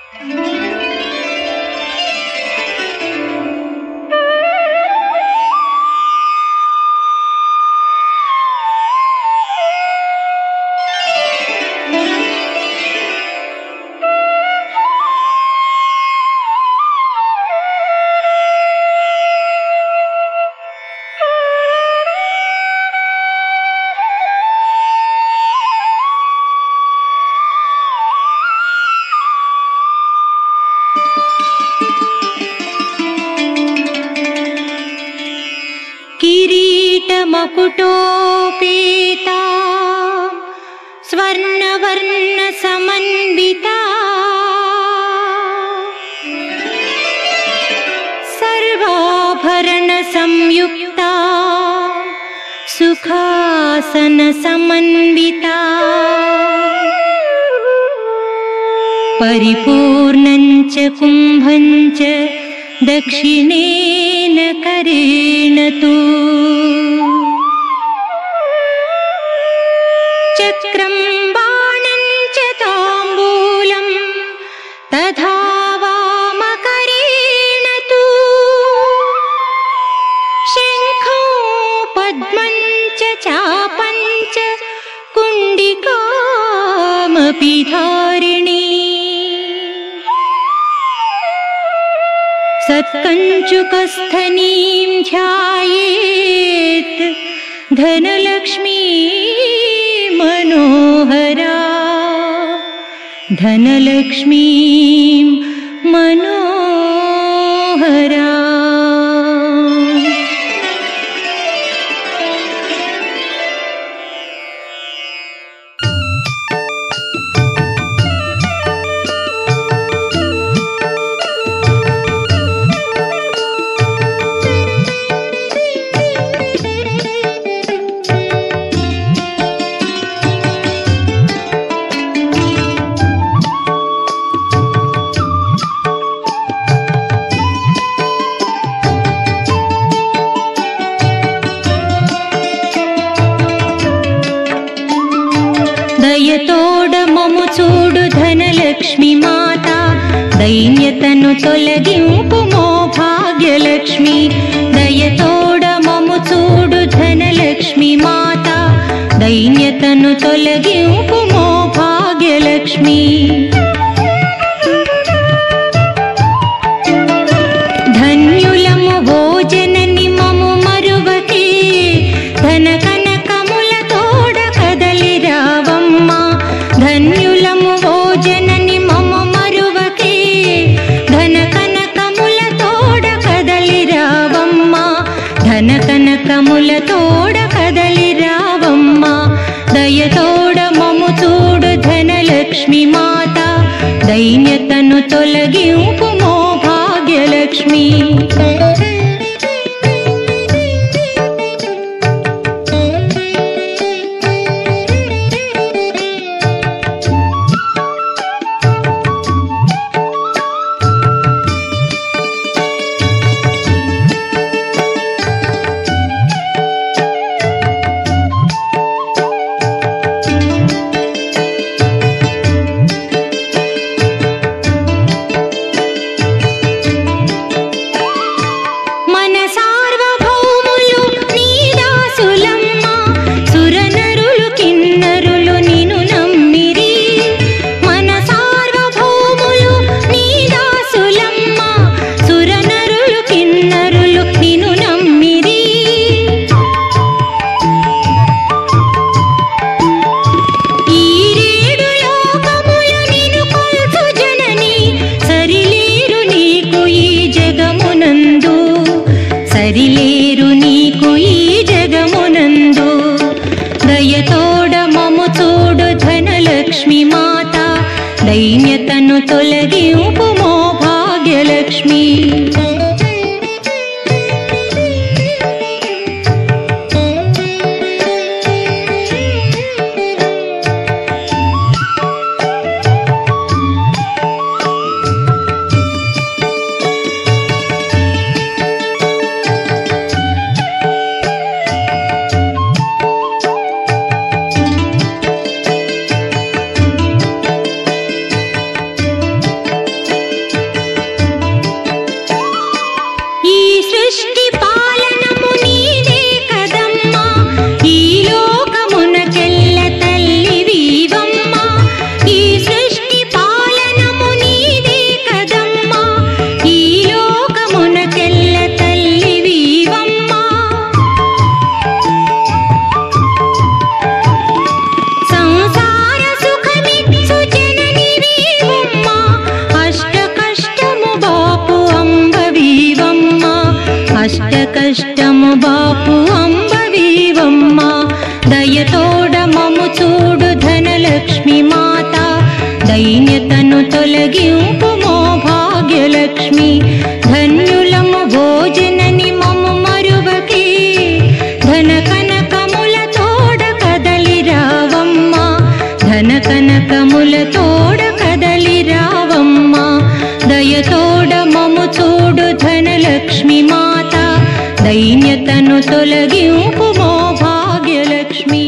मकुटोपेता स्वर्णवर्ण समन्विता सर्वाभरण संयुक्ता सुखासन समन्विता परिपूर्णञ्च कुम्भञ्च दक्षिणेन करेण तु चक्रं बाणं च ताम्बूलं तथा वामकरेण तु शङ्खो पद्मं च चापं च कुण्डिकामपि धारिणी सत्कञ्चुकस्थनीं ध्यायेत् धनलक्ष्मी मनोहरा धनलक्ष्मी मनोहरा। దయతోడ మము చూడు ధనలక్ష్మి మాత దైన్యతను తొలగింపుమో భాగ్యలక్ష్మి దయతోడ మము చూడు ధనలక్ష్మి మాత దైన్యతను తొలగింపుమో భాగ్యలక్ష్మి ధన్యులము భోజనని మము మరువకే ధన కనకములతోడ కదలి రావమ్మ ధన్యులము భోజనని మము మరువకే ధన కనకములతోడ కదలి రావమ్మ ధన కనకములతోడ కదలి రావమ్మ దయతోడ మము చూడు ధనలక్ష్మి మాత దైన్యతను తొలగింపుమో భాగ్యలక్ష్మి సరిలేరు నీకు ఈ జగమునందు దయతోడ మము చూడు ధనలక్ష్మి మాత దైన్యతను తొలగింపుమో భాగ్యలక్ష్మి దైన్యతను తొలగింపుమో భాగ్యలక్ష్మి. ధన్యులము భోజనని మము మరువకే, ధన కనకముల తోడ కదలి రావమ్మ. ధన కనకముల తోడ కదలి రావమ్మ. దయతోడ మము చూడు ధనలక్ష్మి మాత, దైన్యతను తొలగింపుమో భాగ్యలక్ష్మి.